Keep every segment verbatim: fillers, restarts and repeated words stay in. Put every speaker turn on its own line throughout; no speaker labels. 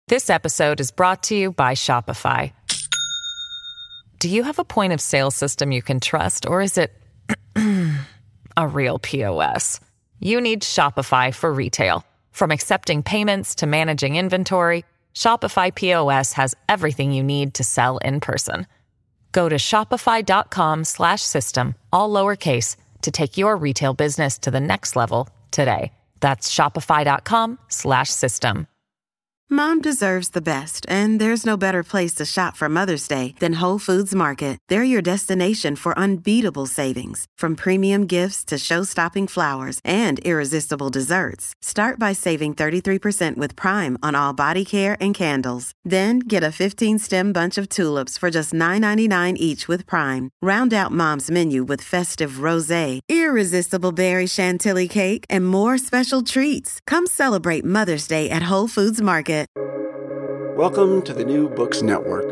This episode is brought to you by Shopify. Do you have a point of sale system you can trust, or is it a real P O S? You need Shopify for retail. From accepting payments to managing inventory, Shopify P O S has everything you need to sell in person. Go to shopify.com slash system, all lowercase, to take your retail business to the next level today. That's shopify.com slash system.
Mom deserves the best, and there's no better place to shop for Mother's Day than Whole Foods Market. They're your destination for unbeatable savings, from premium gifts to show-stopping flowers and irresistible desserts. Start by saving thirty-three percent with Prime on all body care and candles. Then get a fifteen-stem bunch of tulips for just nine ninety-nine each with Prime. Round out Mom's menu with festive rosé, irresistible berry chantilly cake, and more special treats. Come celebrate Mother's Day at Whole Foods Market.
Welcome to the New Books Network.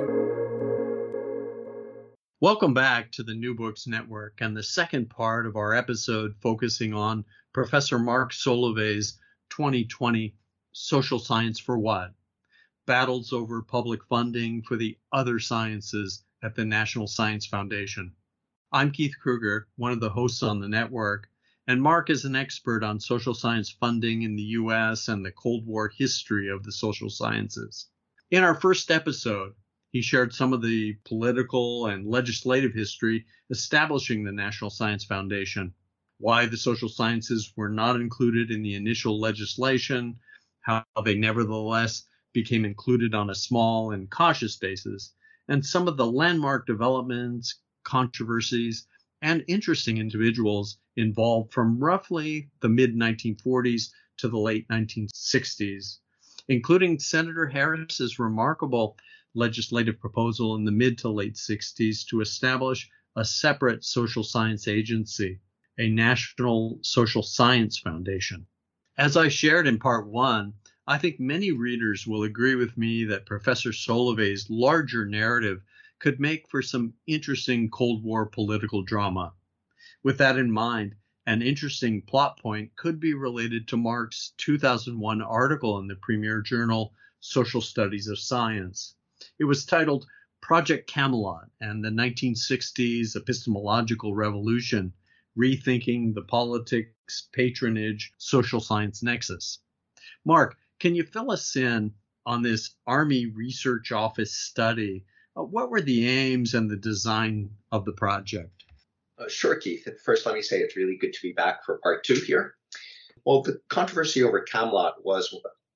Welcome back to the New Books Network and the second part of our episode focusing on Professor Mark Solove's twenty twenty Social Science for What? Battles over public funding for the other sciences at the National Science Foundation. I'm Keith Kruger, one of the hosts on the network, and Mark is an expert on social science funding in the U S and the Cold War history of the social sciences. In our first episode, he shared some of the political and legislative history establishing the National Science Foundation, why the social sciences were not included in the initial legislation, how they nevertheless became included on a small and cautious basis, and some of the landmark developments, controversies, and interesting individuals involved from roughly the mid nineteen forties to the late nineteen sixties, including Senator Harris's remarkable legislative proposal in the mid to late sixties to establish a separate social science agency, a National Social Science Foundation. As I shared in part one, I think many readers will agree with me that Professor Solove's larger narrative could make for some interesting Cold War political drama. With that in mind, an interesting plot point could be related to Mark's two thousand one article in the premier journal Social Studies of Science. It was titled Project Camelot and the nineteen sixties Epistemological Revolution, Rethinking the Politics, Patronage, Social Science Nexus. Mark, can you fill us in on this Army Research Office study? Uh, what were the aims and the design of the project?
Uh, sure, Keith. First, let me say it's really good to be back for part two here. Well, the controversy over Camelot was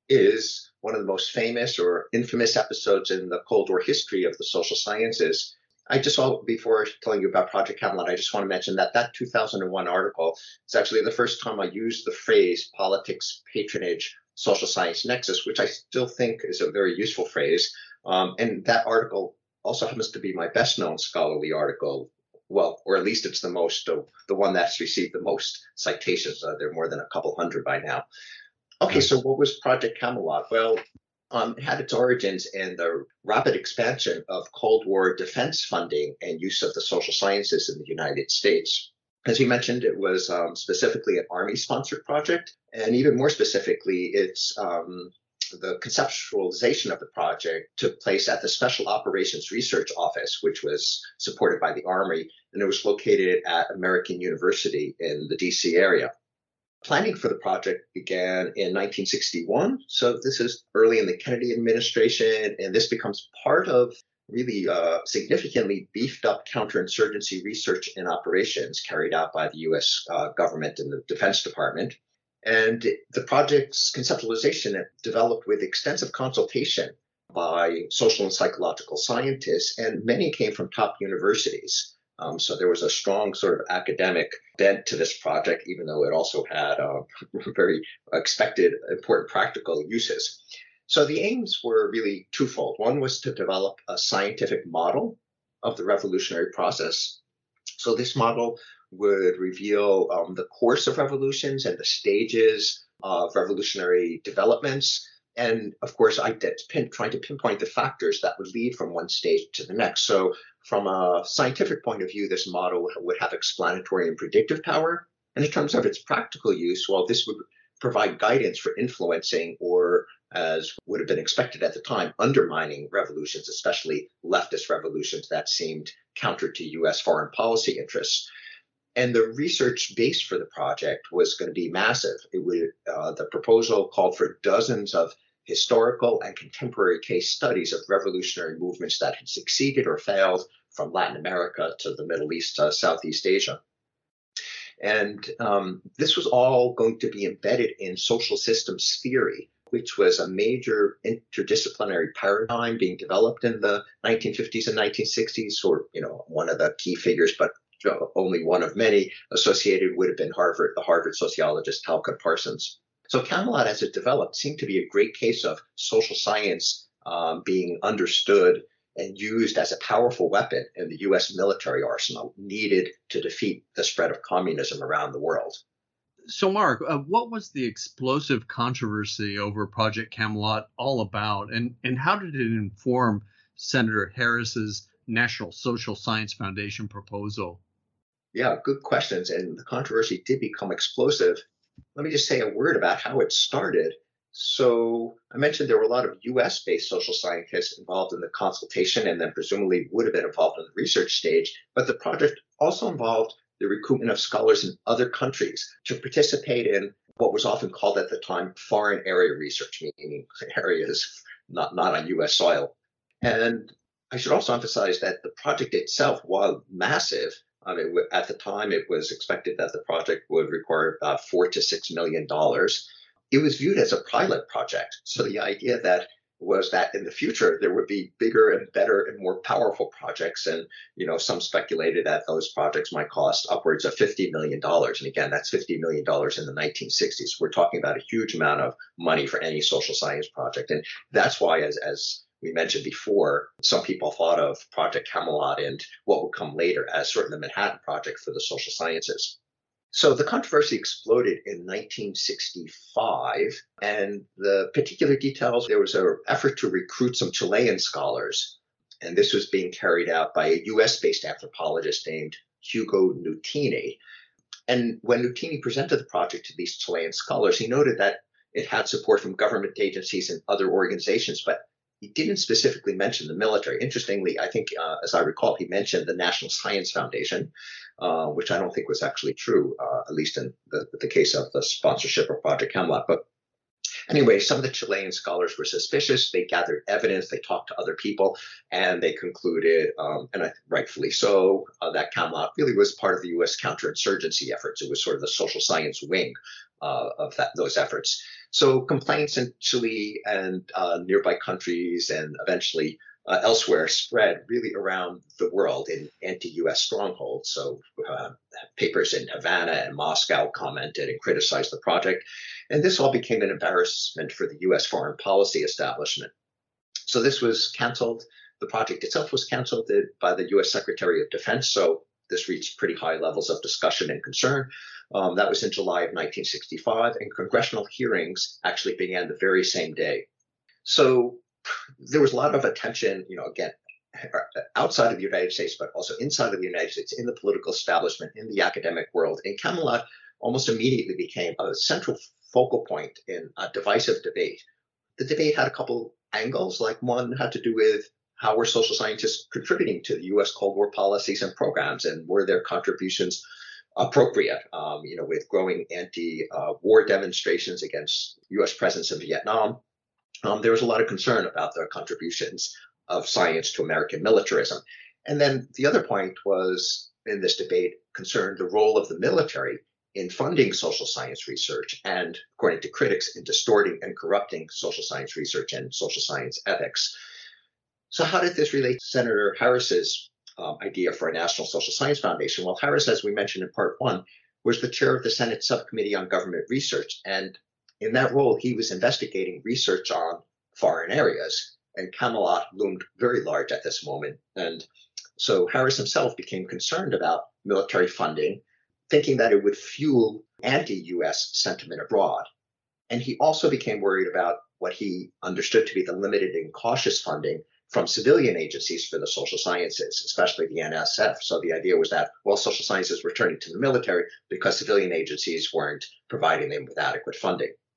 is one of the most famous or infamous episodes in the Cold War history of the social sciences. I just want, before telling you about Project Camelot, I just want to mention that that two thousand one article is actually the first time I used the phrase politics, patronage, social science nexus, which I still think is a very useful phrase. Um, and that article also happens to be my best known scholarly article. Well, or at least it's the most, uh, the one that's received the most citations. Uh, there are more than a couple hundred by now. Okay, so what was Project Camelot? Well, um, it had its origins in the rapid expansion of Cold War defense funding and use of the social sciences in the United States. As you mentioned, it was um, specifically an Army-sponsored project, and even more specifically, it's um, the conceptualization of the project took place at the Special Operations Research Office, which was supported by the Army, and it was located at American University in the D C area. Planning for the project began in nineteen sixty-one, so this is early in the Kennedy administration, and this becomes part of really uh, significantly beefed up counterinsurgency research and operations carried out by the U S uh, government and the Defense Department. And the project's conceptualization developed with extensive consultation by social and psychological scientists, and many came from top universities. Um, so there was a strong sort of academic bent to this project, even though it also had uh, very expected important practical uses. So the aims were really twofold. One was to develop a scientific model of the revolutionary process. So this model would reveal um, the course of revolutions and the stages of revolutionary developments. And of course, I did pin, trying to pinpoint the factors that would lead from one stage to the next. So from a scientific point of view, this model would have explanatory and predictive power. And in terms of its practical use, well, this would provide guidance for influencing or as would have been expected at the time, undermining revolutions, especially leftist revolutions that seemed counter to U S foreign policy interests. And the research base for the project was going to be massive. It would, uh, the proposal called for dozens of historical and contemporary case studies of revolutionary movements that had succeeded or failed, from Latin America to the Middle East to Southeast Asia. And um, this was all going to be embedded in social systems theory, which was a major interdisciplinary paradigm being developed in the nineteen fifties and nineteen sixties. Or, you know, one of the key figures, but only one of many associated, would have been Harvard, the Harvard sociologist Talcott Parsons. So Camelot, as it developed, seemed to be a great case of social science um, being understood and used as a powerful weapon in the U S military arsenal needed to defeat the spread of communism around the world.
So, Mark, uh, what was the explosive controversy over Project Camelot all about, and, and how did it inform Senator Harris's National Social Science Foundation proposal?
Yeah, good questions. And the controversy did become explosive. Let me just say a word about how it started. So I mentioned there were a lot of U S-based social scientists involved in the consultation, and then presumably would have been involved in the research stage. But the project also involved the recruitment of scholars in other countries to participate in what was often called at the time foreign area research, meaning areas not, not on U S soil. And I should also emphasize that the project itself, while massive, I mean, at the time it was expected that the project would require about four to six million dollars. It was viewed as a pilot project. So the idea that was that in the future there would be bigger and better and more powerful projects, and you know, some speculated that those projects might cost upwards of fifty million dollars. And again, that's fifty million dollars in the nineteen sixties. We're talking about a huge amount of money for any social science project, and that's why, as as we mentioned before, some people thought of Project Camelot and what would come later as sort of the Manhattan Project for the social sciences. So the controversy exploded in nineteen sixty-five, and the particular details, there was an effort to recruit some Chilean scholars, and this was being carried out by a U S-based anthropologist named Hugo Nutini. And when Nutini presented the project to these Chilean scholars, he noted that it had support from government agencies and other organizations, but he didn't specifically mention the military. Interestingly, I think, uh, as I recall, he mentioned the National Science Foundation, uh, which I don't think was actually true, uh, at least in the, the case of the sponsorship of Project Camelot. But anyway, some of the Chilean scholars were suspicious. They gathered evidence, they talked to other people, and they concluded, um, and I think rightfully so, uh, that Camelot really was part of the U S counterinsurgency efforts. It was sort of the social science wing uh, of that, those efforts. So complaints in Chile and uh, nearby countries and eventually uh, elsewhere spread really around the world in anti-U S strongholds. So uh, papers in Havana and Moscow commented and criticized the project. And this all became an embarrassment for the U S foreign policy establishment. So this was canceled. The project itself was canceled by the U S Secretary of Defense. So this reached pretty high levels of discussion and concern. Um, that was in July of nineteen sixty-five, and congressional hearings actually began the very same day. So there was a lot of attention, you know, again, outside of the United States, but also inside of the United States, in the political establishment, in the academic world. And Camelot almost immediately became a central focal point in a divisive debate. The debate had a couple angles, like one had to do with how were social scientists contributing to the U S Cold War policies and programs, and were their contributions appropriate, um, you know, with growing anti-war uh, demonstrations against U S presence in Vietnam. Um, there was a lot of concern about the contributions of science to American militarism. And then the other point was, in this debate, concerned the role of the military in funding social science research and, according to critics, in distorting and corrupting social science research and social science ethics. So how did this relate to Senator Harris's Um, idea for a National Social Science Foundation? Well, Harris, as we mentioned in part one, was the chair of the Senate Subcommittee on Government Research. And in that role, he was investigating research on foreign areas. And Camelot loomed very large at this moment. And so Harris himself became concerned about military funding, thinking that it would fuel anti-U S sentiment abroad. And he also became worried about what he understood to be the limited and cautious funding from civilian agencies for the social sciences, especially the N S F. So the idea was that, well, social sciences were turning to the military because civilian agencies weren't providing them with adequate funding.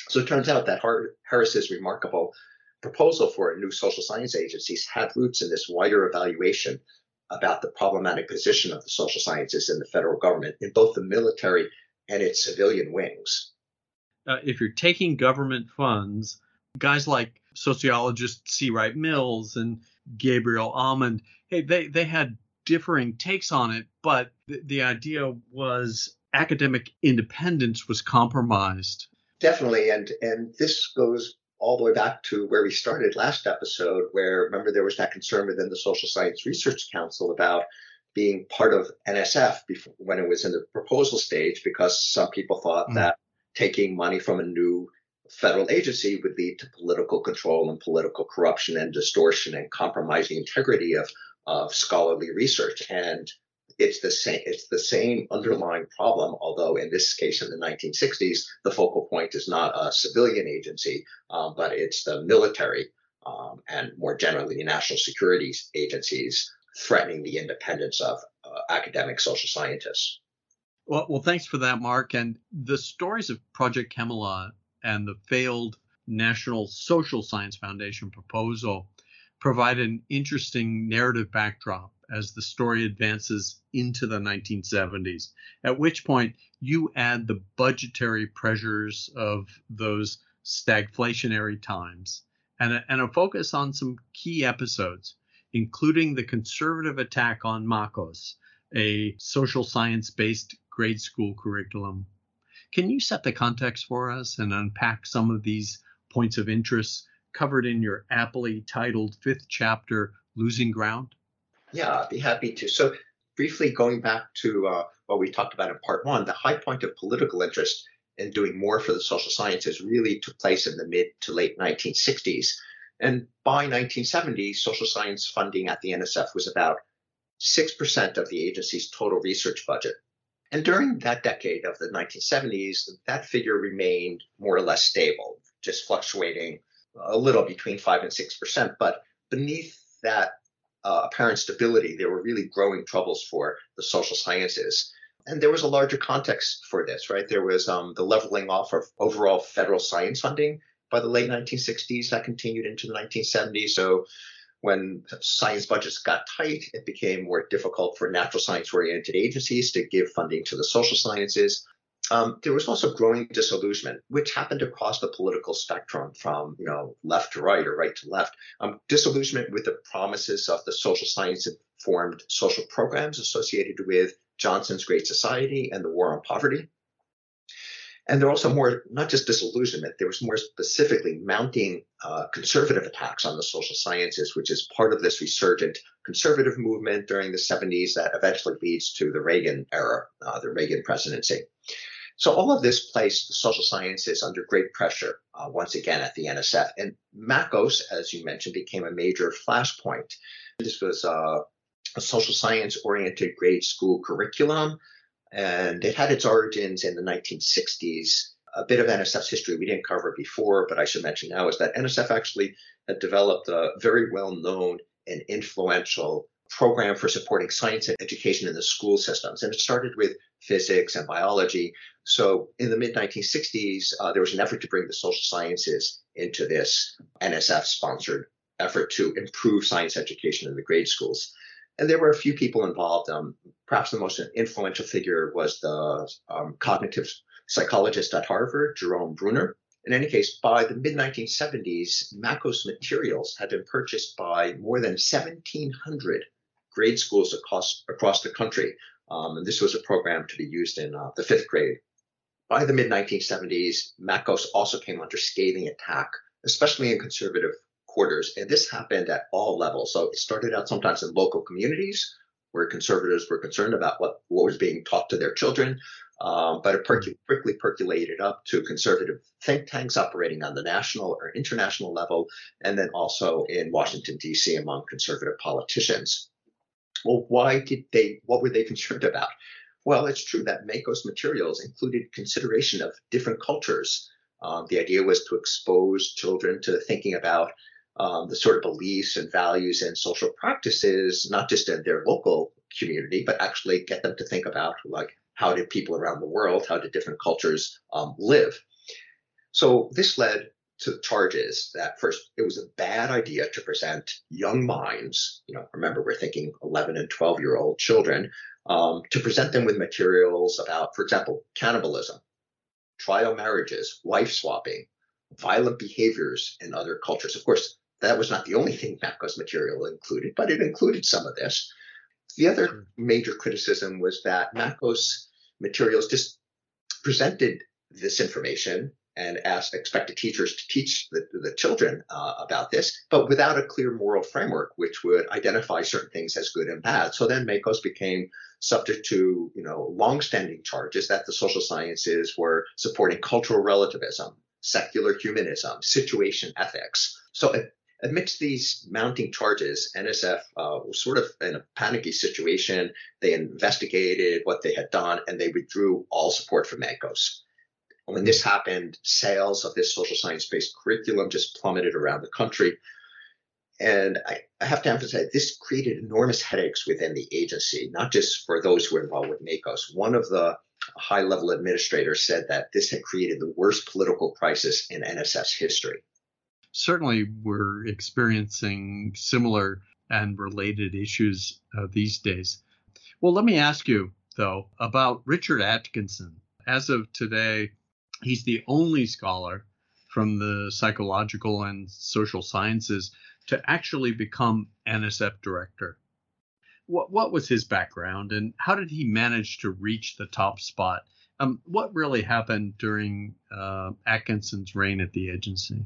So it turns out that Har- Harris's remarkable proposal for a new social science agencies had roots in this wider evaluation about the problematic position of the social sciences in the federal government in both the military and its civilian wings.
Uh, if you're taking government funds, guys like sociologist C. Wright Mills and Gabriel Almond, hey, they, they had differing takes on it, but the, the idea was academic independence was compromised.
Definitely, and and this goes all the way back to where we started last episode, where remember there was that concern within the Social Science Research Council about being part of N S F before, when it was in the proposal stage, because some people thought mm. that taking money from a new federal agency would lead to political control and political corruption and distortion and compromising integrity of, of scholarly research. And it's the same, it's the same underlying problem, although in this case in the nineteen sixties, the focal point is not a civilian agency, um, but it's the military um, and more generally national security agencies threatening the independence of uh, academic social scientists.
Well, well, thanks for that, Mark. And the stories of Project Camelot and the failed National Social Science Foundation proposal provide an interesting narrative backdrop as the story advances into the nineteen seventies, at which point you add the budgetary pressures of those stagflationary times and a, and a focus on some key episodes, including the conservative attack on MACOS, a social science-based grade school curriculum. Can you set the context for us and unpack some of these points of interest covered in your aptly titled fifth chapter, Losing Ground?
Yeah, I'd be happy to. So briefly going back to uh, what we talked about in part one, the high point of political interest in doing more for the social sciences really took place in the mid to late nineteen sixties. And by nineteen seventy, social science funding at the N S F was about six percent of the agency's total research budget. And during that decade of the nineteen seventies, that figure remained more or less stable, just fluctuating a little between five and six percent. But beneath that uh, apparent stability, there were really growing troubles for the social sciences. And there was a larger context for this, right? There was um, the leveling off of overall federal science funding by the late nineteen sixties that continued into the nineteen seventies. So when science budgets got tight, it became more difficult for natural science-oriented agencies to give funding to the social sciences. Um, there was also growing disillusionment, which happened across the political spectrum from, you know, left to right or right to left. Um, disillusionment with the promises of the social science-informed social programs associated with Johnson's Great Society and the War on Poverty. And there were also more, not just disillusionment, there was more specifically mounting uh, conservative attacks on the social sciences, which is part of this resurgent conservative movement during the seventies that eventually leads to the Reagan era, uh, the Reagan presidency. So all of this placed the social sciences under great pressure uh, once again at the N S F. And MACOS, as you mentioned, became a major flashpoint. This was uh, a social science-oriented grade school curriculum, and it had its origins in the nineteen sixties. A bit of N S F's history we didn't cover before, but I should mention now is that N S F actually had developed a very well-known and influential program for supporting science and education in the school systems. And it started with physics and biology. So in the mid nineteen sixties, uh, there was an effort to bring the social sciences into this N S F-sponsored effort to improve science education in the grade schools. And there were a few people involved. Um, perhaps the most influential figure was the um, cognitive psychologist at Harvard, Jerome Bruner. In any case, by the mid nineteen seventies, MACOS materials had been purchased by more than seventeen hundred grade schools across, across the country. Um, and this was a program to be used in uh, the fifth grade. By the mid nineteen seventies, MACOS also came under scathing attack, especially in conservative quarters. And this happened at all levels. So it started out sometimes in local communities where conservatives were concerned about what, what was being taught to their children. Um, but it per- quickly percolated up to conservative think tanks operating on the national or international level, and then also in Washington, D C among conservative politicians. Well, why did they, what were they concerned about? Well, it's true that MACOS materials included consideration of different cultures. Um, the idea was to expose children to thinking about um, the sort of beliefs and values and social practices, not just in their local community, but actually get them to think about, like, how did people around the world, how did different cultures um, live? So this led to charges that first, it was a bad idea to present young minds, you know, remember we're thinking eleven and twelve year old children, um, to present them with materials about, for example, cannibalism, trial marriages, wife swapping, violent behaviors in other cultures. Of course, that was not the only thing Mackow's material included, but it included some of this. The other major criticism was that Mackow's materials just presented this information and asked, expected teachers to teach the, the children uh, about this, but without a clear moral framework, which would identify certain things as good and bad. So then Makos became subject to, you know, longstanding charges that the social sciences were supporting cultural relativism, secular humanism, situation ethics. So uh, amidst these mounting charges, N S F uh, was sort of in a panicky situation. They investigated what they had done, and they withdrew all support for Makos. When this happened, sales of this social science-based curriculum just plummeted around the country. And I, I have to emphasize, this created enormous headaches within the agency, not just for those who were involved with Makos. One of the high-level administrators said that this had created the worst political crisis in N S F's history.
Certainly, we're experiencing similar and related issues uh, these days. Well, let me ask you, though, about Richard Atkinson. As of today, he's the only scholar from the psychological and social sciences to actually become N S F director. What what was his background, and how did he manage to reach the top spot? Um, what really happened during uh, Atkinson's reign at the agency?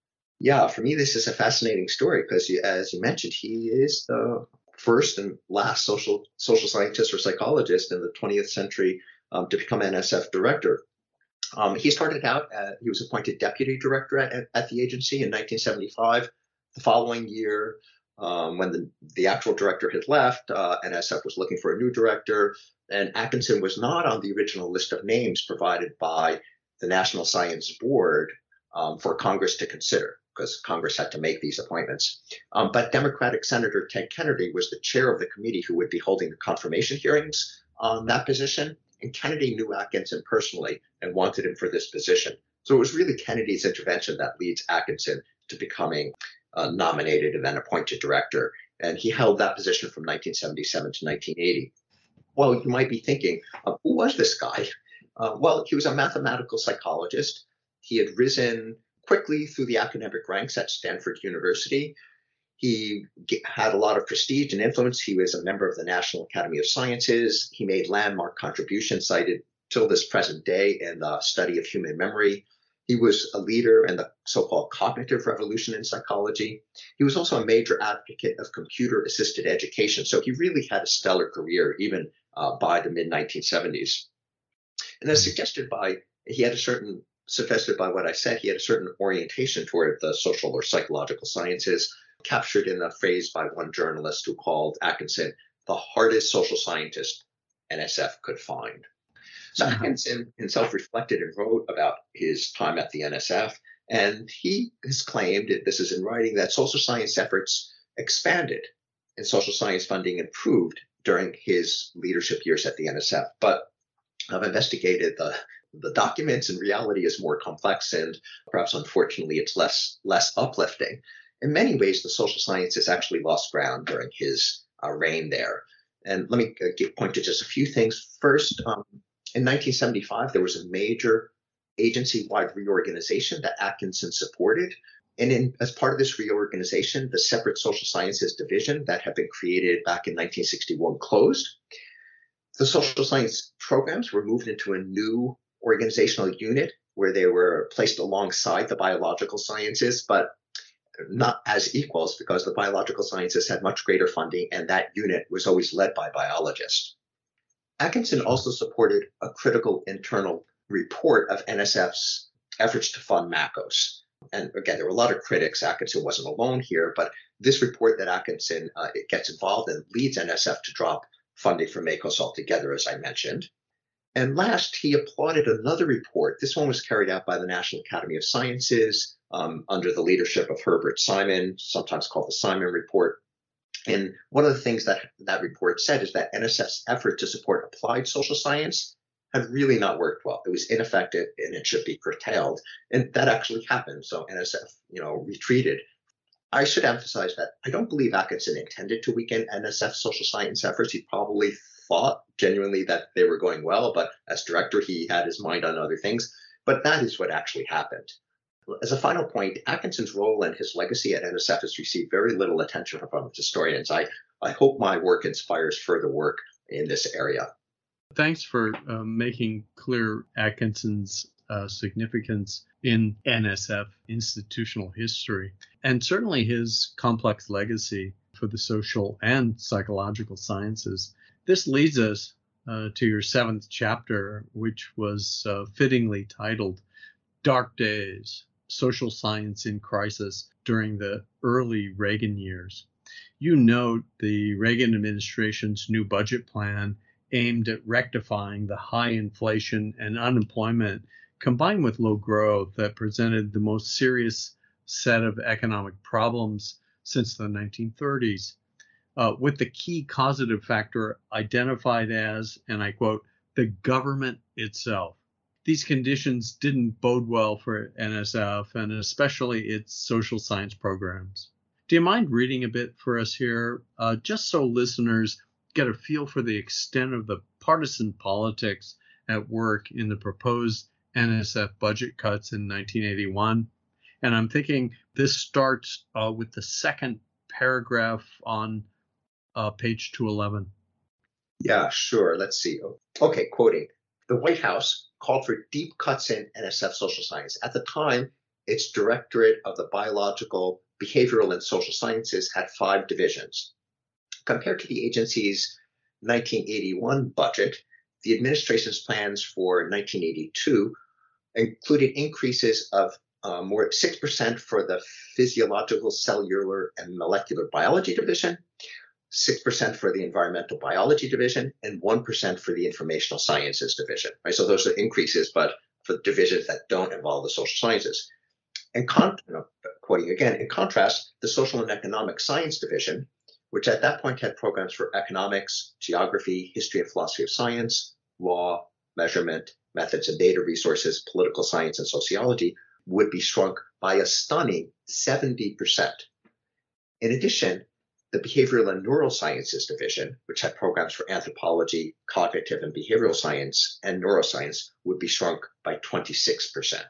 Yeah, for me, this is a fascinating story because, as you mentioned, he is the first and last social social scientist or psychologist in the twentieth century um, to become N S F director. Um, he started out, uh, he was appointed deputy director at, at the agency in nineteen seventy-five. The following year, um, when the, the actual director had left, uh, N S F was looking for a new director, and Atkinson was not on the original list of names provided by the National Science Board um, for Congress to consider, because Congress had to make these appointments. Um, but Democratic Senator Ted Kennedy was the chair of the committee who would be holding the confirmation hearings on that position. And Kennedy knew Atkinson personally and wanted him for this position. So it was really Kennedy's intervention that leads Atkinson to becoming uh, nominated and then appointed director. And he held that position from nineteen seventy-seven to nineteen eighty. Well, you might be thinking, uh, who was this guy? Uh, well, he was a mathematical psychologist. He had risen quickly through the academic ranks at Stanford University. He had a lot of prestige and influence. He was a member of the National Academy of Sciences. He made landmark contributions cited till this present day in the study of human memory. He was a leader in the so-called cognitive revolution in psychology. He was also a major advocate of computer-assisted education. So he really had a stellar career, even uh, by the mid nineteen seventies. And as suggested by, he had a certain, suggested by what I said, he had a certain orientation toward the social or psychological sciences, captured in a phrase by one journalist who called Atkinson the hardest social scientist N S F could find. So mm-hmm. Atkinson himself reflected and wrote about his time at the N S F, and he has claimed, this is in writing, that social science efforts expanded and social science funding improved during his leadership years at the N S F. But I've investigated the the documents, and reality is more complex, and perhaps unfortunately it's less less uplifting. In many ways, the social sciences actually lost ground during his uh, reign there. And let me uh, get, point to just a few things. First, um, in nineteen seventy-five, there was a major agency-wide reorganization that Atkinson supported. And in, as part of this reorganization, the separate social sciences division that had been created back in nineteen sixty-one closed. The social science programs were moved into a new organizational unit where they were placed alongside the biological sciences, but not as equals, because the biological sciences had much greater funding and that unit was always led by biologists. Atkinson also supported a critical internal report of N S F's efforts to fund Makos. And again, there were a lot of critics. Atkinson wasn't alone here, but this report that Atkinson uh, it gets involved in leads N S F to drop funding for Makos altogether, as I mentioned. And last, he applauded another report. This one was carried out by the National Academy of Sciences um, under the leadership of Herbert Simon, sometimes called the Simon Report. And one of the things that that report said is that N S F's effort to support applied social science had really not worked well. It was ineffective and it should be curtailed. And that actually happened. So N S F, you know, retreated. I should emphasize that I don't believe Atkinson intended to weaken N S F's social science efforts. He probably thought genuinely that they were going well, but as director, he had his mind on other things. But that is what actually happened. As a final point, Atkinson's role and his legacy at N S F has received very little attention from historians. I, I hope my work inspires further work in this area.
Thanks for uh, making clear Atkinson's uh, significance in N S F institutional history, and certainly his complex legacy for the social and psychological sciences. This leads us uh, to your seventh chapter, which was uh, fittingly titled Dark Days, Social Science in Crisis During the Early Reagan Years. You note the Reagan administration's new budget plan aimed at rectifying the high inflation and unemployment combined with low growth that presented the most serious set of economic problems since the nineteen thirties, uh, with the key causative factor identified as, and I quote, the government itself. These conditions didn't bode well for N S F and especially its social science programs. Do you mind reading a bit for us here, uh, just so listeners get a feel for the extent of the partisan politics at work in the proposed N S F budget cuts in nineteen eighty-one? And I'm thinking this starts uh, with the second paragraph on uh, page two eleven.
Yeah, sure. Let's see. Okay, quoting. The White House called for deep cuts in N S F social science. At the time, its Directorate of the Biological, Behavioral, and Social Sciences had five divisions. Compared to the agency's nineteen eighty-one budget, the administration's plans for nineteen eighty-two included increases of uh, more six percent for the Physiological, Cellular, and Molecular Biology Division, six percent for the Environmental Biology Division, and one percent for the Informational Sciences Division. Right? So those are increases, but for divisions that don't involve the social sciences. And con- you know, quoting again, in contrast, the Social and Economic Science Division, which at that point had programs for economics, geography, history and philosophy of science, law, measurement, methods and data resources, political science, and sociology, would be shrunk by a stunning seventy percent. In addition, the Behavioral and Neurosciences Division, which had programs for anthropology, cognitive and behavioral science, and neuroscience, would be shrunk by twenty-six percent.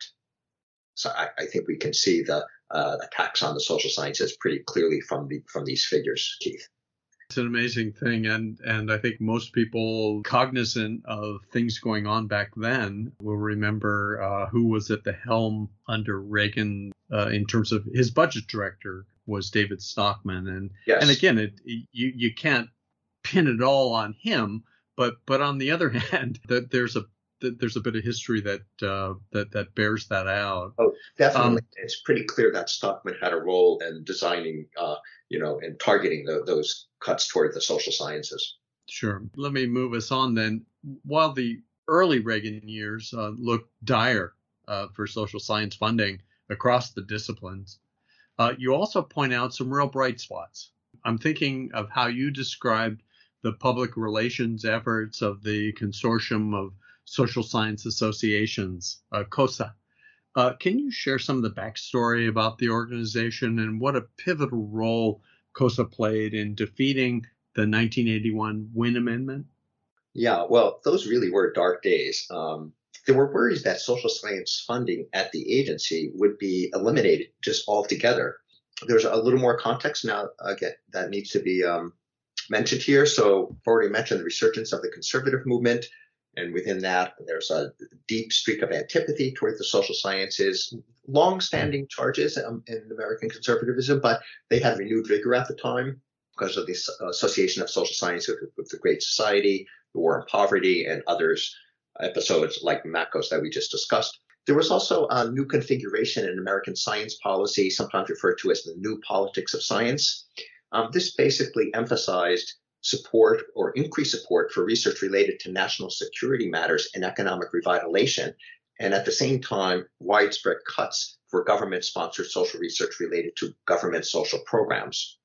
So I, I think we can see the uh, attacks on the social sciences pretty clearly from the from these figures, Keith.
It's an amazing thing, and and I think most people cognizant of things going on back then will remember uh, who was at the helm under Reagan uh, in terms of his budget director was David Stockman, and
yes.
and again, it you you can't pin it all on him, but but on the other hand, that there's a that there's a bit of history that uh, that that bears that out.
Oh, definitely.
Um,
it's pretty clear that Stockman had a role in designing, uh, you know, and targeting the, those cuts toward the social sciences.
Sure. Let me move us on then. While the early Reagan years uh, looked dire uh, for social science funding across the disciplines, uh, you also point out some real bright spots. I'm thinking of how you described the public relations efforts of the Consortium of Social Science Associations, uh, COSA. Uh, can you share some of the backstory about the organization and what a pivotal role COSA played in defeating the nineteen eighty-one Wynne Amendment?
Yeah, well, those really were dark days. Um, there were worries that social science funding at the agency would be eliminated just altogether. There's a little more context now again that needs to be um, mentioned here. So I've already mentioned the resurgence of the conservative movement. And within that, there's a deep streak of antipathy toward the social sciences, long-standing charges um, in American conservatism, but they had renewed vigor at the time because of the association of social science with, with the Great Society, the War on Poverty, and others episodes like MACOS that we just discussed. There was also a new configuration in American science policy, sometimes referred to as the new politics of science. Um, this basically emphasized support or increased support for research related to national security matters and economic revitalization, and at the same time, widespread cuts for government-sponsored social research related to government social programs.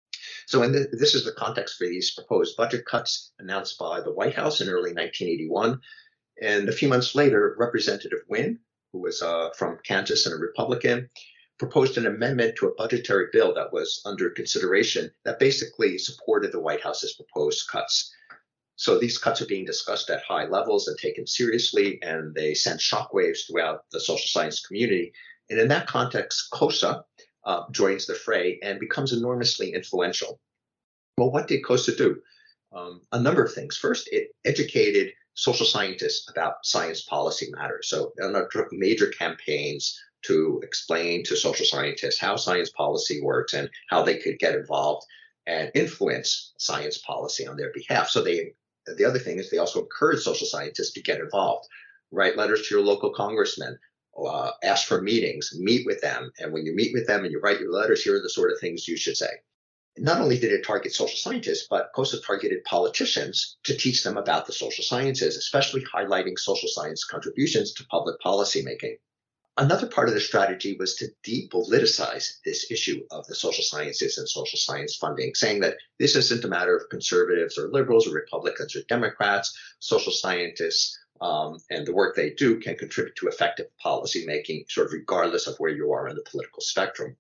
So in the, this is the context for these proposed budget cuts announced by the White House in early nineteen eighty-one. And a few months later, Representative Wynn, who was uh, from Kansas and a Republican, proposed an amendment to a budgetary bill that was under consideration that basically supported the White House's proposed cuts. So these cuts are being discussed at high levels and taken seriously, and they send shockwaves throughout the social science community. And in that context, COSA uh, joins the fray and becomes enormously influential. Well, what did COSA do? Um, a number of things. First, it educated social scientists about science policy matters. So there are major campaigns to explain to social scientists how science policy works and how they could get involved and influence science policy on their behalf. So they, the other thing is they also encourage social scientists to get involved, write letters to your local congressman, uh, ask for meetings, meet with them. And when you meet with them and you write your letters, here are the sort of things you should say. Not only did it target social scientists, but COSA targeted politicians to teach them about the social sciences, especially highlighting social science contributions to public policy making. Another part of the strategy was to depoliticize this issue of the social sciences and social science funding, saying that this isn't a matter of conservatives or liberals or Republicans or Democrats. Social scientists um, and the work they do can contribute to effective policy making, sort of regardless of where you are on the political spectrum.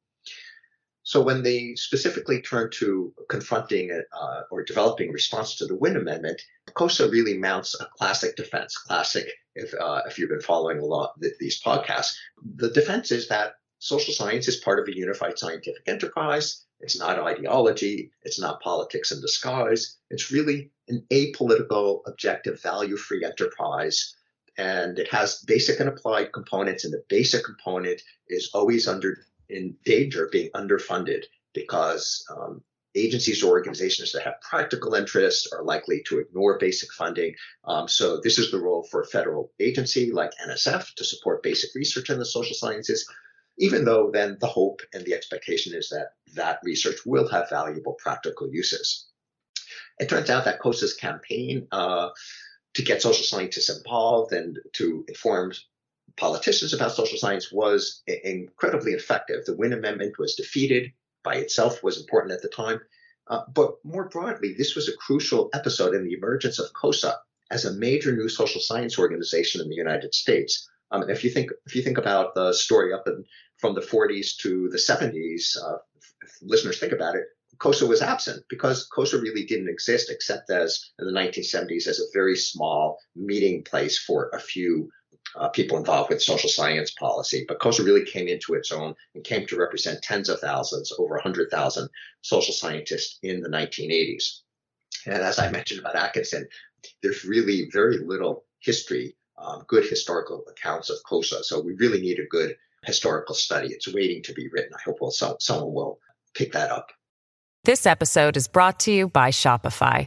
So when they specifically turned to confronting uh, or developing a response to the Wynn Amendment, COSA really mounts a classic defense. Classic, if uh, if you've been following a lot th- these podcasts, the defense is that social science is part of a unified scientific enterprise. It's not ideology. It's not politics in disguise. It's really an apolitical, objective, value-free enterprise. And it has basic and applied components, and the basic component is always under in danger of being underfunded because um, agencies or organizations that have practical interests are likely to ignore basic funding. Um, so this is the role for a federal agency like N S F to support basic research in the social sciences, even though then the hope and the expectation is that that research will have valuable practical uses. It turns out that COSA's campaign uh, to get social scientists involved and to inform politicians about social science was incredibly effective. The Wynn Amendment was defeated by itself, was important at the time. Uh, but more broadly, this was a crucial episode in the emergence of COSA as a major new social science organization in the United States. Um, and if you think if you think about the story up in, from the forties to the seventies, uh, if listeners think about it, COSA was absent because COSA really didn't exist except as in the nineteen seventies as a very small meeting place for a few Uh, people involved with social science policy. But COSA really came into its own and came to represent tens of thousands, over one hundred thousand social scientists in the nineteen eighties. And as I mentioned about Atkinson, there's really very little history, um, good historical accounts of COSA. So we really need a good historical study. It's waiting to be written. I hope we'll, so, someone will pick that up.
This episode is brought to you by Shopify.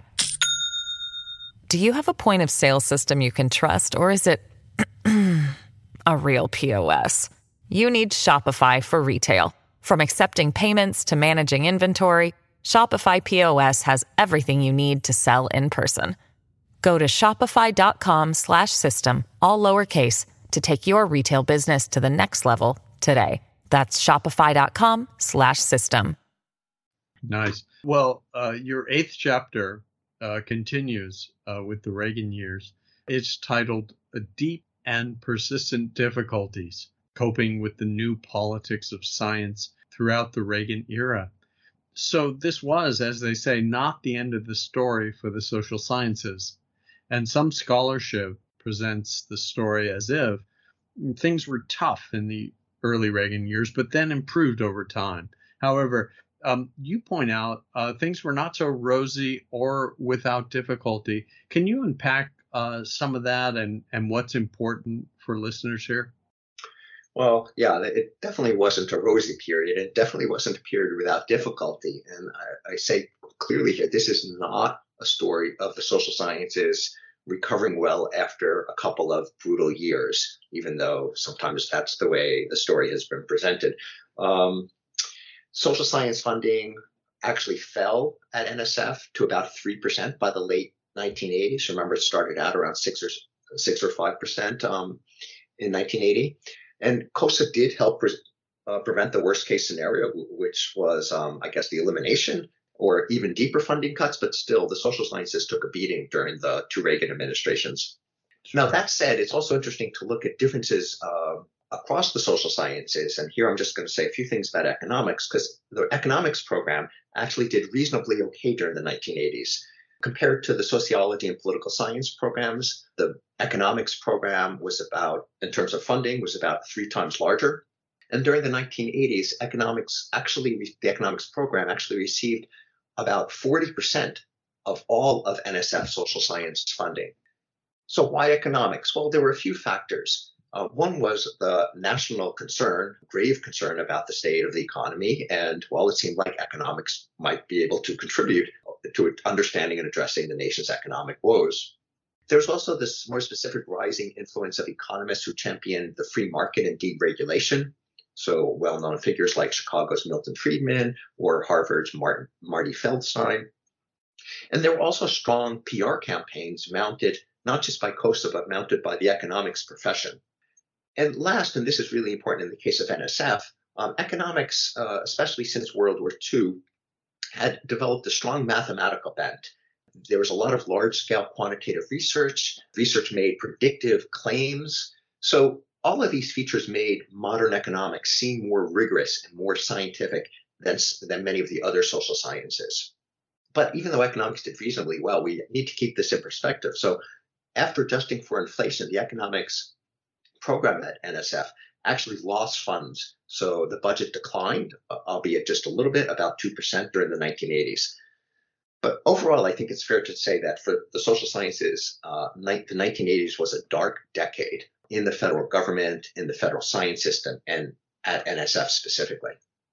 Do you have a point of sale system you can trust, or is it a real P O S? You need Shopify for retail. From accepting payments to managing inventory, Shopify P O S has everything you need to sell in person. Go to shopify.com slash system, all lowercase, to take your retail business to the next level today. That's shopify.com slash system.
Nice. Well, uh, your eighth chapter uh, continues uh, with the Reagan years. It's titled A Deep and Persistent Difficulties, Coping with the New Politics of Science Throughout the Reagan Era. So this was, as they say, not the end of the story for the social sciences. And some scholarship presents the story as if things were tough in the early Reagan years, but then improved over time. However, um, you point out uh, things were not so rosy or without difficulty. Can you unpack uh, some of that and, and what's important for listeners here?
Well, yeah, it definitely wasn't a rosy period. It definitely wasn't a period without difficulty. And I, I say clearly here, this is not a story of the social sciences recovering well after a couple of brutal years, even though sometimes that's the way the story has been presented. Um, social science funding actually fell at N S F to about three percent by the late nineteen eighties. Remember, it started out around six or six or five percent um, in nineteen eighty. And COSA did help pre- uh, prevent the worst case scenario, which was, um, I guess, the elimination or even deeper funding cuts. But still, the social sciences took a beating during the two Reagan administrations. Now, that said, it's also interesting to look at differences uh, across the social sciences. And here I'm just going to say a few things about economics, because the economics program actually did reasonably okay during the nineteen eighties. Compared to the sociology and political science programs, the economics program was about, in terms of funding, was about three times larger. And during the nineteen eighties, economics actually, the economics program actually received about forty percent of all of N S F social science funding. So why economics? Well, there were a few factors. Uh, one was the national concern, grave concern about the state of the economy. And while it seemed like economics might be able to contribute to understanding and addressing the nation's economic woes, there's also this more specific rising influence of economists who championed the free market and deregulation. So well-known figures like Chicago's Milton Friedman or Harvard's Martin, Marty Feldstein. And there were also strong P R campaigns mounted not just by COSA, but mounted by the economics profession. And last, and this is really important in the case of N S F, um, economics, uh, especially since World War Two, had developed a strong mathematical bent. There was a lot of large-scale quantitative research. Research made predictive claims. So all of these features made modern economics seem more rigorous and more scientific than, than many of the other social sciences. But even though economics did reasonably well, we need to keep this in perspective. So after adjusting for inflation, the economics program at N S F actually lost funds. So the budget declined, albeit just a little bit, about two percent during the nineteen eighties. But overall, I think it's fair to say that for the social sciences, uh, the nineteen eighties was a dark decade in the federal government, in the federal science system, and at N S F specifically.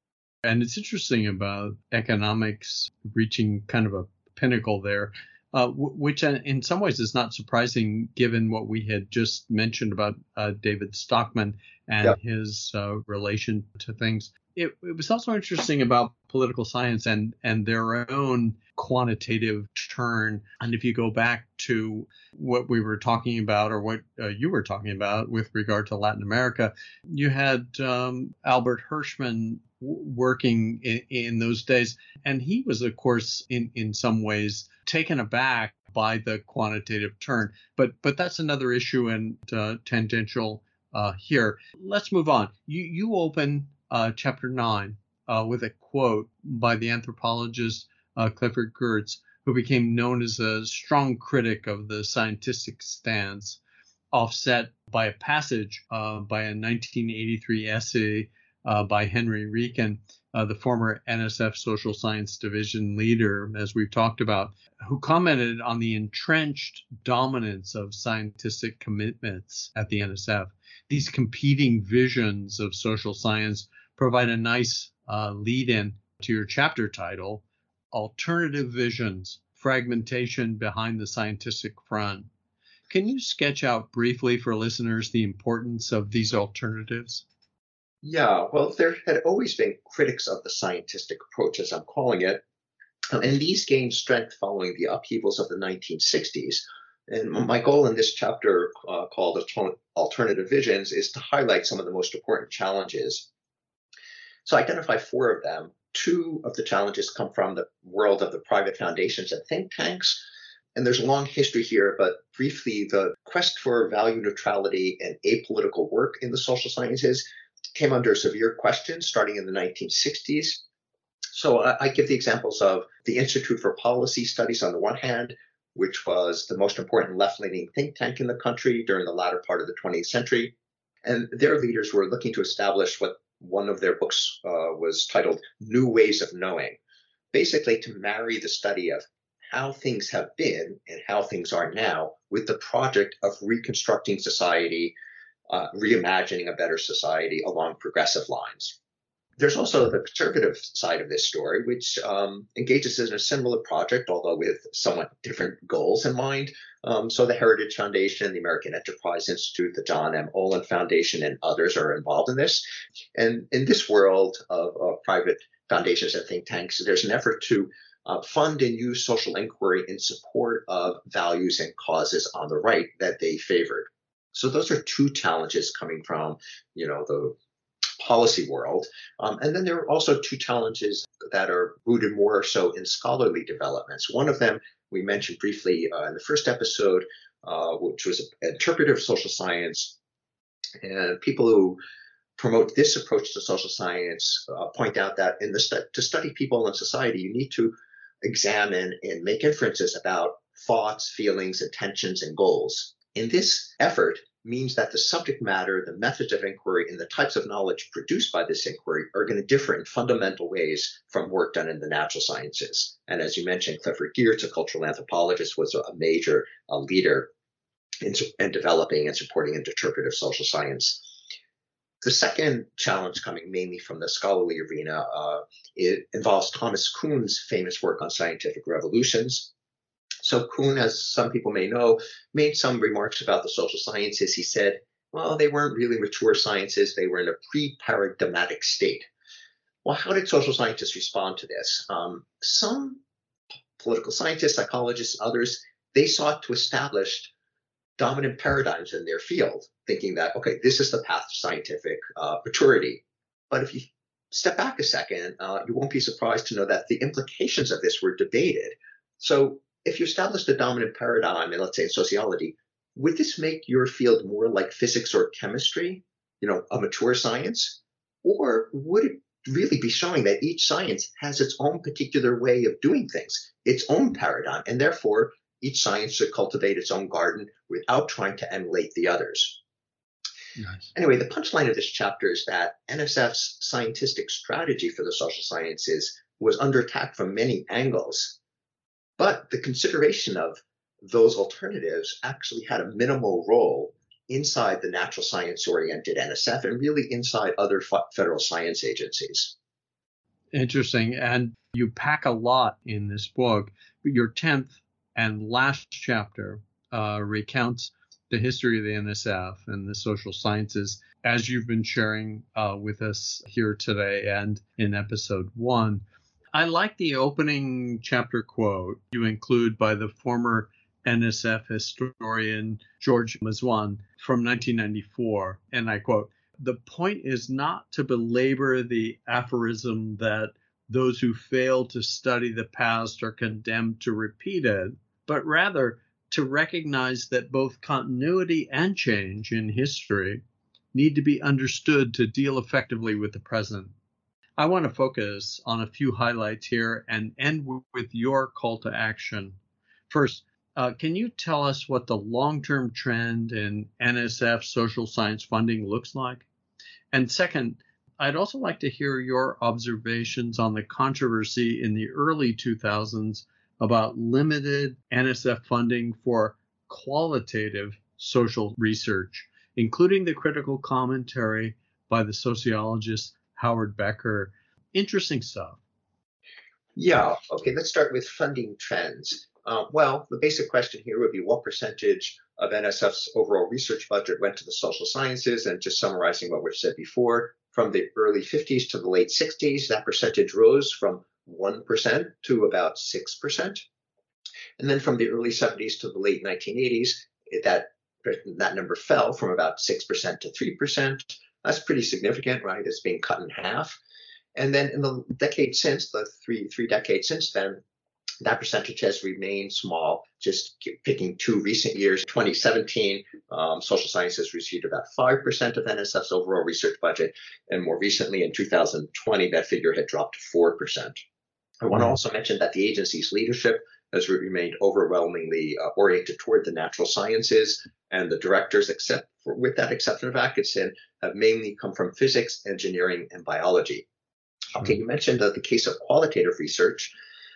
And it's interesting about economics reaching kind of a pinnacle there, uh, w- which in some ways is not surprising given what we had just mentioned about uh, David Stockman and yep. his uh, relation to things. It, it was also interesting about political science and, and their own quantitative turn. And if you go back to what we were talking about or what uh, you were talking about with regard to Latin America, you had um, Albert Hirschman w- working in, in those days. And he was, of course, in, in some ways taken aback by the quantitative turn. But but that's another issue and uh, tangential uh, here. Let's move on. You, you open Uh, chapter nine, uh, with a quote by the anthropologist uh, Clifford Geertz, who became known as a strong critic of the scientific stance, offset by a passage uh, by a nineteen eighty-three essay uh, by Henry Rieken, uh, the former N S F Social Science Division leader, as we've talked about, who commented on the entrenched dominance of scientific commitments at the N S F. These competing visions of social science provide a nice uh, lead-in to your chapter title, Alternative Visions, Fragmentation Behind the Scientific Front. Can you sketch out briefly for listeners the importance of these alternatives?
Yeah, well, there had always been critics of the scientific approach, as I'm calling it, and these gained strength following the upheavals of the nineteen sixties. And my goal in this chapter, uh, called Alternative Visions, is to highlight some of the most important challenges. So I identify four of them. Two of the challenges come from the world of the private foundations and think tanks. And there's a long history here, but briefly, the quest for value neutrality and apolitical work in the social sciences came under severe question starting in the nineteen sixties. So I, I give the examples of the Institute for Policy Studies on the one hand, which was the most important left-leaning think tank in the country during the latter part of the twentieth century. And their leaders were looking to establish what one of their books uh, was titled New Ways of Knowing, basically to marry the study of how things have been and how things are now with the project of reconstructing society, uh, reimagining a better society along progressive lines. There's also the conservative side of this story, which um, engages in a similar project, although with somewhat different goals in mind. Um, so the Heritage Foundation, the American Enterprise Institute, the John M. Olin Foundation, and others are involved in this. And in this world of, of private foundations and think tanks, there's an effort to uh, fund and use social inquiry in support of values and causes on the right that they favored. So those are two challenges coming from, you know, the policy world. Um, and then there are also two challenges that are rooted more so in scholarly developments. One of them we mentioned briefly uh, in the first episode, uh, which was an interpretive social science. And people who promote this approach to social science uh, point out that in the stu- to study people and society, you need to examine and make inferences about thoughts, feelings, intentions, and goals. In this effort means that the subject matter, the methods of inquiry, and the types of knowledge produced by this inquiry are going to differ in fundamental ways from work done in the natural sciences. And as you mentioned, Clifford Geertz, a cultural anthropologist, was a major uh, leader in, in developing and supporting interpretive social science. The second challenge, coming mainly from the scholarly arena, uh, it involves Thomas Kuhn's famous work on scientific revolutions. So Kuhn, as some people may know, made some remarks about the social sciences. He said, well, they weren't really mature sciences. They were in a pre-paradigmatic state. Well, how did social scientists respond to this? Um, some political scientists, psychologists, others, they sought to establish dominant paradigms in their field, thinking that, okay, this is the path to scientific uh, maturity. But if you step back a second, uh, you won't be surprised to know that the implications of this were debated. So if you established a dominant paradigm, and let's say in sociology, would this make your field more like physics or chemistry, you know, a mature science? Or would it really be showing that each science has its own particular way of doing things, its own paradigm, and therefore each science should cultivate its own garden without trying to emulate the others? Nice. Anyway, the punchline of this chapter is that N S F's scientific strategy for the social sciences was under attack from many angles. But the consideration of those alternatives actually had a minimal role inside the natural science-oriented N S F and really inside other f- federal science agencies.
Interesting. And you pack a lot in this book. Your tenth and last chapter uh, recounts the history of the N S F and the social sciences, as you've been sharing uh, with us here today and in episode one. I like the opening chapter quote you include by the former N S F historian George Mazwan from nineteen ninety-four, and I quote, "The point is not to belabor the aphorism that those who fail to study the past are condemned to repeat it, but rather to recognize that both continuity and change in history need to be understood to deal effectively with the present." I want to focus on a few highlights here and end w- with your call to action. First, uh, can you tell us what the long-term trend in N S F social science funding looks like? And second, I'd also like to hear your observations on the controversy in the early two thousands about limited N S F funding for qualitative social research, including the critical commentary by the sociologist Howard Becker. Interesting stuff.
Yeah. Okay, let's start with funding trends. Uh, well, the basic question here would be what percentage of N S F's overall research budget went to the social sciences? And just summarizing what we've said before, from the early fifties to the late sixties, that percentage rose from one percent to about six percent. And then from the early seventies to the late nineteen eighties, that, that number fell from about six percent to three percent. That's pretty significant, right? It's being cut in half. And then in the decade since, the three three decades since then, that percentage has remained small. Just picking two recent years, twenty seventeen, um, social sciences received about five percent of N S F's overall research budget. And more recently, in two thousand twenty, that figure had dropped to four percent. I want to also mention that the agency's leadership has remained overwhelmingly uh, oriented toward the natural sciences, and the directors, except for, with that exception of Atkinson, have mainly come from physics, engineering, and biology. Sure. Okay, you mentioned uh, the case of qualitative research,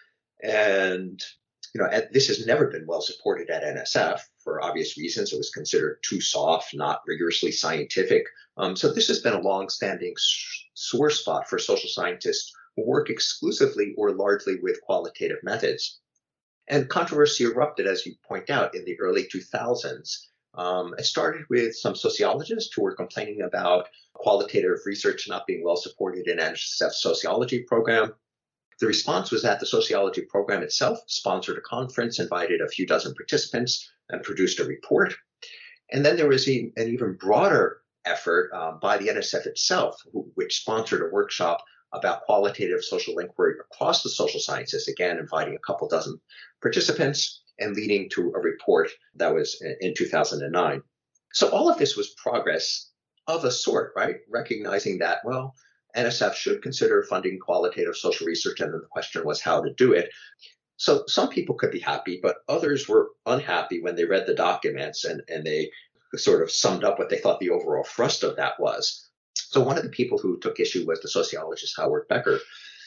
and you know this has never been well supported at N S F for obvious reasons. It was considered too soft, not rigorously scientific. Um, so this has been a long-standing sore spot for social scientists who work exclusively or largely with qualitative methods. And controversy erupted, as you point out, in the early two thousands. Um, it started with some sociologists who were complaining about qualitative research not being well supported in N S F's sociology program. The response was that the sociology program itself sponsored a conference, invited a few dozen participants, and produced a report. And then there was a, an even broader effort um, by the N S F itself, who, which sponsored a workshop about qualitative social inquiry across the social sciences, again, inviting a couple dozen participants. and leading to a report that was in two thousand nine. So all of this was progress of a sort, right? Recognizing that, well, N S F should consider funding qualitative social research, and then the question was how to do it. So some people could be happy, but others were unhappy when they read the documents and, and they sort of summed up what they thought the overall thrust of that was. So one of the people who took issue was the sociologist Howard Becker.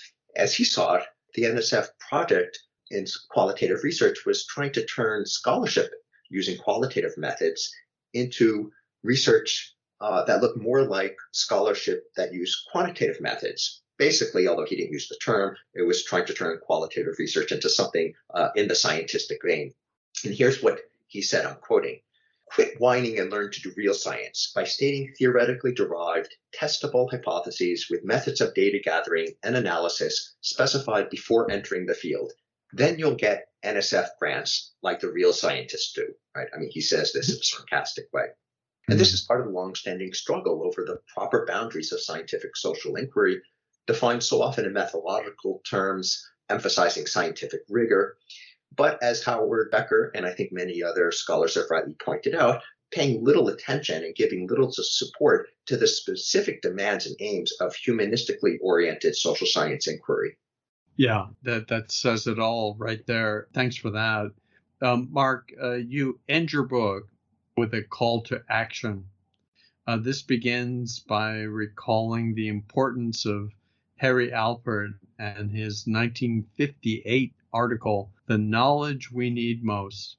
As he saw it, the N S F project in qualitative research was trying to turn scholarship using qualitative methods into research uh, that looked more like scholarship that used quantitative methods. Basically, although he didn't use the term, it was trying to turn qualitative research into something uh, in the scientific vein. And here's what he said, I'm quoting: "Quit whining and learn to do real science by stating theoretically derived, testable hypotheses with methods of data gathering and analysis specified before entering the field. Then you'll get N S F grants like the real scientists do," right? I mean, he says this in a sarcastic way. And this is part of the longstanding struggle over the proper boundaries of scientific social inquiry, defined so often in methodological terms, emphasizing scientific rigor. But as Howard Becker and I think many other scholars have rightly pointed out, paying little attention and giving little support to the specific demands and aims of humanistically oriented social science inquiry.
Yeah, that, that says it all right there. Thanks for that. Um, Mark, uh, you end your book with a call to action. Uh, this begins by recalling the importance of Harry Alpert and his nineteen fifty-eight article, "The Knowledge We Need Most."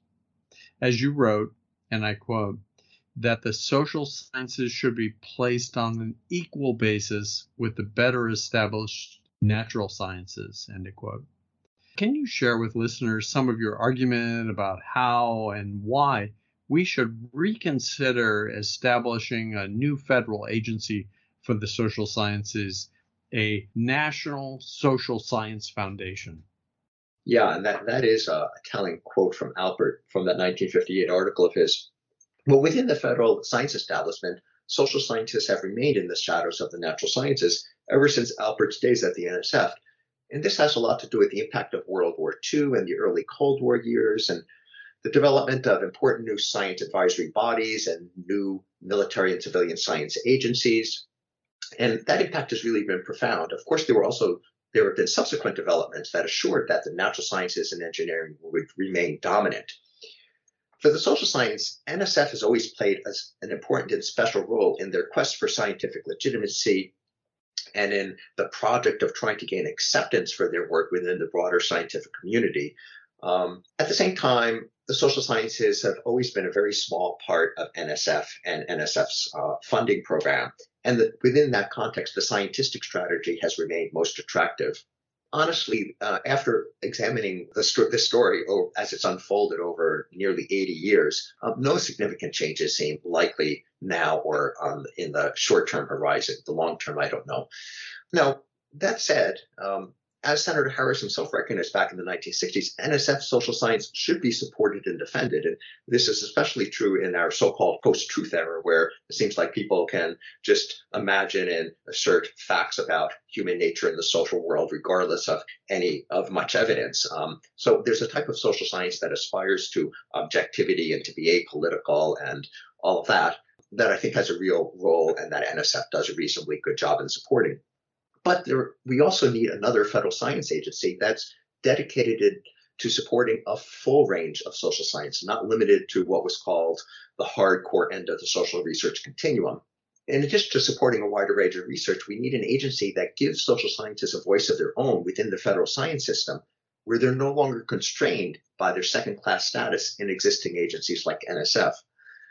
As you wrote, and I quote, that the social sciences should be placed on an equal basis with the better established natural sciences, end of quote. Can you share with listeners some of your argument about how and why we should reconsider establishing a new federal agency for the social sciences, a National Social Science Foundation?
Yeah, and that, that is a telling quote from Alpert from that nineteen fifty-eight article of his. Well, within the federal science establishment, social scientists have remained in the shadows of the natural sciences ever since Alpert's days at the N S F. And this has a lot to do with the impact of World War Two and the early Cold War years, and the development of important new science advisory bodies and new military and civilian science agencies. And that impact has really been profound. Of course, there were also there have been subsequent developments that assured that the natural sciences and engineering would remain dominant. For the social science, N S F has always played as an important and special role in their quest for scientific legitimacy and in the project of trying to gain acceptance for their work within the broader scientific community. Um, at the same time, the social sciences have always been a very small part of N S F and N S F's uh, funding program. And the, within that context, the scientific strategy has remained most attractive. Honestly, uh, after examining the sto- this story oh, as it's unfolded over nearly eighty years, um, no significant changes seem likely now or um, in the short-term horizon. The long-term, I don't know. Now, that said, um, as Senator Harris himself recognized back in the nineteen sixties, N S F social science should be supported and defended. And this is especially true in our so-called post-truth era, where it seems like people can just imagine and assert facts about human nature in the social world, regardless of any of much evidence. Um, so there's a type of social science that aspires to objectivity and to be apolitical and all of that, that I think has a real role and that N S F does a reasonably good job in supporting. But there, we also need another federal science agency that's dedicated to supporting a full range of social science, not limited to what was called the hardcore end of the social research continuum. In addition to supporting a wider range of research, we need an agency that gives social scientists a voice of their own within the federal science system, where they're no longer constrained by their second-class status in existing agencies like N S F.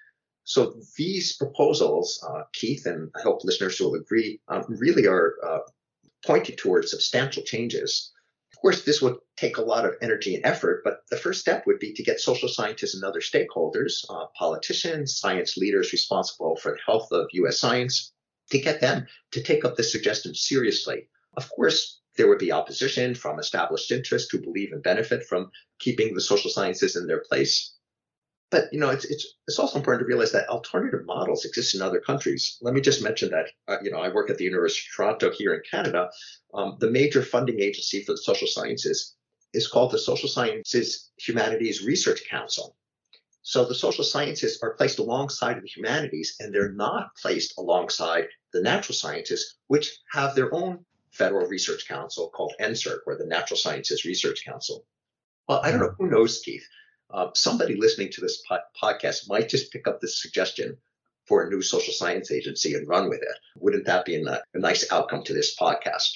So these proposals, uh, Keith, and I hope listeners will agree, um, really are uh, pointed towards substantial changes. Of course, this would take a lot of energy and effort, but the first step would be to get social scientists and other stakeholders, uh, politicians, science leaders responsible for the health of U S science, to get them to take up this suggestion seriously. Of course, there would be opposition from established interests who believe and benefit from keeping the social sciences in their place. But, you know, it's, it's, it's also important to realize that alternative models exist in other countries. Let me just mention that, uh, you know, I work at the University of Toronto here in Canada. Um, the major funding agency for the social sciences is called the Social Sciences Humanities Research Council. So the social sciences are placed alongside of the humanities, and they're not placed alongside the natural sciences, which have their own federal research council called N S E R C, or the Natural Sciences Research Council. Well, I don't know, who knows, Keith? Uh, somebody listening to this po- podcast might just pick up this suggestion for a new social science agency and run with it. Wouldn't that be a, a nice outcome to this podcast?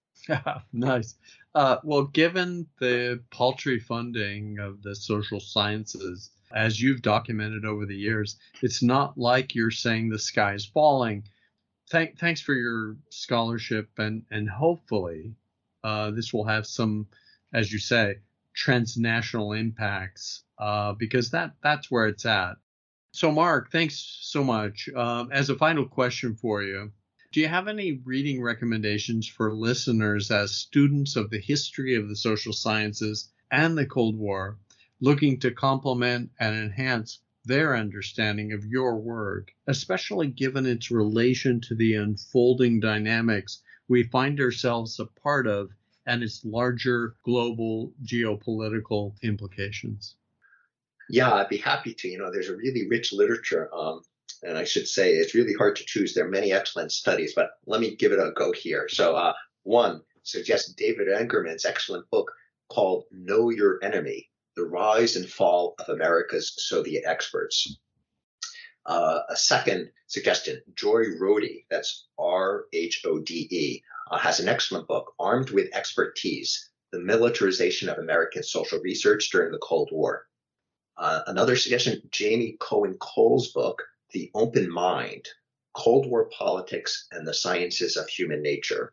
Nice. Uh, well, given the paltry funding of the social sciences, as you've documented over the years, it's not like you're saying the sky is falling. Thank, thanks for your scholarship, and, and hopefully uh, this will have some, as you say, transnational impacts, uh, because that that's where it's at. So, Mark, thanks so much. Um, as a final question for you, do you have any reading recommendations for listeners as students of the history of the social sciences and the Cold War, looking to complement and enhance their understanding of your work, especially given its relation to the unfolding dynamics we find ourselves a part of and its larger global geopolitical implications?
Yeah, I'd be happy to. You know, there's a really rich literature, um, and I should say it's really hard to choose. There are many excellent studies, but let me give it a go here. So uh, one suggests David Engerman's excellent book called Know Your Enemy: The Rise and Fall of America's Soviet Experts. Uh, a second suggestion, Joy Rhode, that's R H O D E, uh, has an excellent book, Armed with Expertise: The Militarization of American Social Research During the Cold War. Uh, another suggestion, Jamie Cohen Cole's book, The Open Mind: Cold War Politics and the Sciences of Human Nature.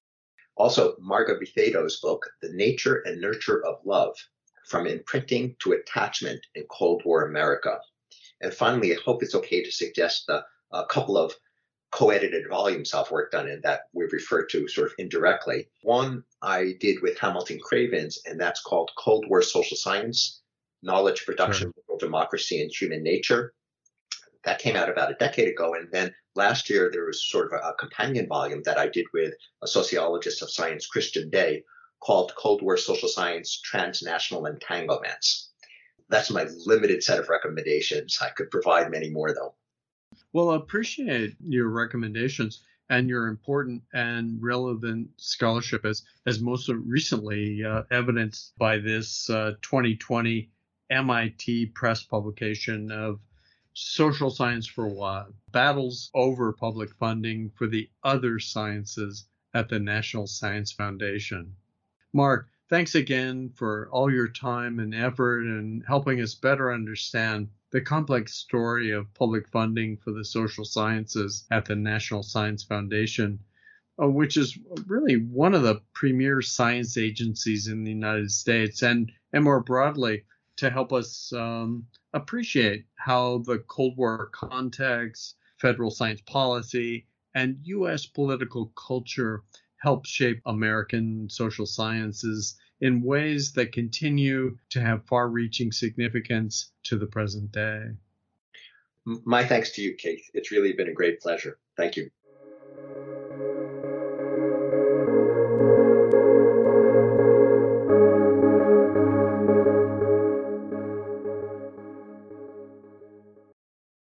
Also, Marga Bifedo's book, The Nature and Nurture of Love: From Imprinting to Attachment in Cold War America. And finally, I hope it's okay to suggest a, a couple of co-edited volumes I've worked on and that we've referred to sort of indirectly. One I did with Hamilton Cravens, and that's called Cold War Social Science: Knowledge Production, Sure. Democracy, and Human Nature. That came out about a decade ago. And then last year, there was sort of a, a companion volume that I did with a sociologist of science, Christian Day, called Cold War Social Science: Transnational Entanglements. That's my limited set of recommendations. I could provide many more, though.
Well, I appreciate your recommendations and your important and relevant scholarship, as, as most recently uh, evidenced by this uh, twenty twenty M I T Press publication of Social Science for What? Battles over Public Funding for the Other Sciences at the National Science Foundation. Mark, thanks again for all your time and effort in helping us better understand the complex story of public funding for the social sciences at the National Science Foundation, uh, which is really one of the premier science agencies in the United States, and, and more broadly, to help us um, appreciate how the Cold War context, federal science policy, and U S political culture help shape American social sciences in ways that continue to have far-reaching significance to the present day.
My thanks to you, Keith. It's really been a great pleasure. Thank you.